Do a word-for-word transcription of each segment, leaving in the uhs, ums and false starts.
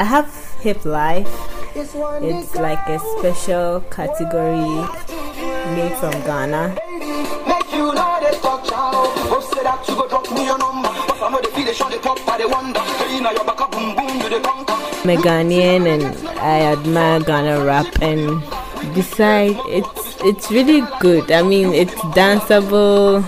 have Hip Life. It's like a special category made from Ghana. I'm a Ghanaian and I admire Ghana rap, and besides, it's it's really good. I mean, it's danceable.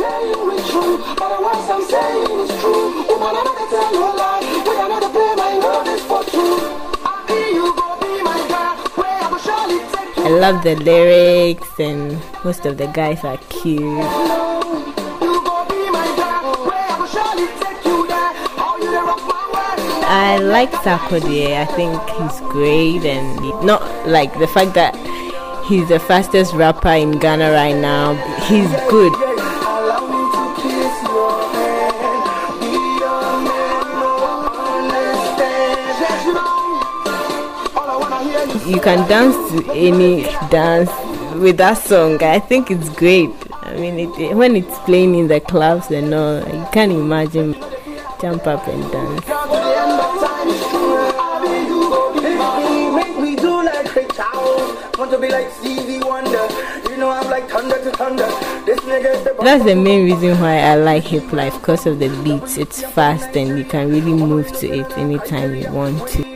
I love the lyrics, and most of the guys are cute. I like Sarkodie. I think he's great, and not like the fact that he's the fastest rapper in Ghana right now. He's good. You can dance to any dance with that song. I think it's great. I mean, it, when it's playing in the clubs and all, you can't imagine jump up and dance. That's the main reason why I like Hip Life, because of the beats. It's fast and you can really move to it anytime you want to.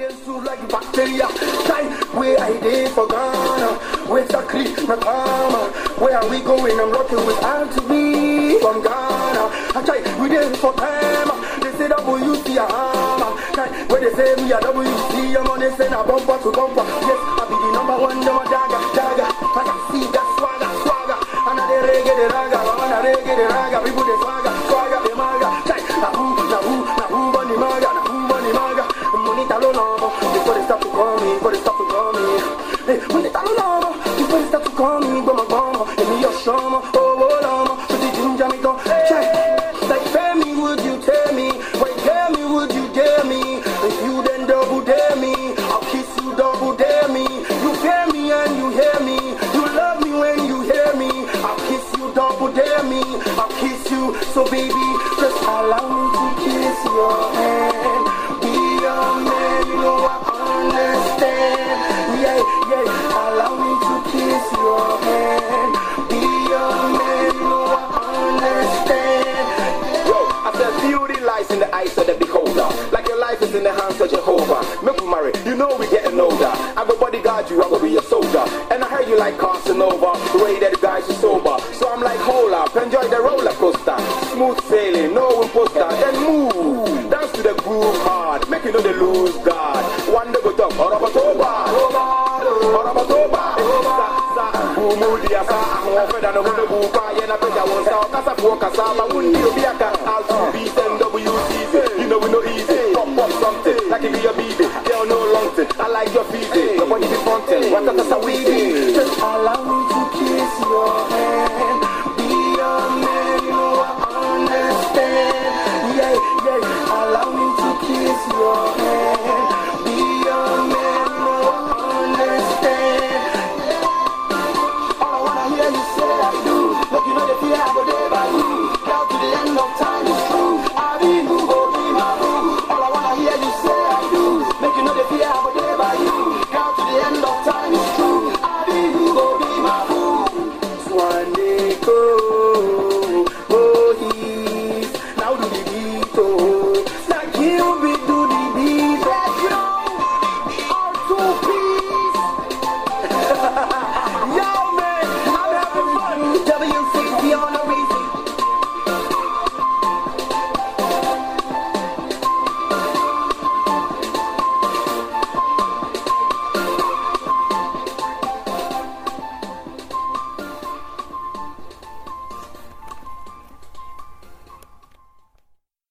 Where I did for Ghana, where's a creek, my farmer? Where are we going? I'm rocking with R T B from Ghana. I try, we did for time. They say W C a hammer. Where they say me a W C, I'm on this and a bumper to bumper. Yes, I be the number one, number dagger, dagger. I can see that swagger, swagger. And I did reggae the raga, and I reggae the raga. People the swagger, swagger the maga. Try, na who, na who, na who, bunny maga, na who, bunny maga. Money talo no, before they stop to call me, before they stop to call me. When they tell me, you better start to call me, go my mama, and me your shama, oh, oh, lama, so the ginger me go, check. Like, tell me, would you tell me? Wait, tell me, would you dare me? If you then double dare me, I'll kiss you, double dare me. You hear me and you hear me. You love me when you hear me. I'll kiss you, double dare me. I'll kiss you, so baby, just allow me to kiss your hand. Be your man, you know I understand. Yeah, yeah, allow me to kiss your hand. Be your man, you know I understand. Yo, I said beauty lies in the eyes of the beholder. Like your life is in the hands of Jehovah. Make me marry, you know we getting older. I go bodyguard you, I go be your soldier. And I heard you like Casanova, the way that the guys are sober. So I'm like, hold up, enjoy the roller coaster. Smooth sailing, no imposter, then move. Dance to the groove hard, make you know the lose guard. One day go talk, Orabatoba. Orabatoba, Umudia, I'm offered and a good book. I am a better one, so Casa for Casaba, wouldn't you be a car?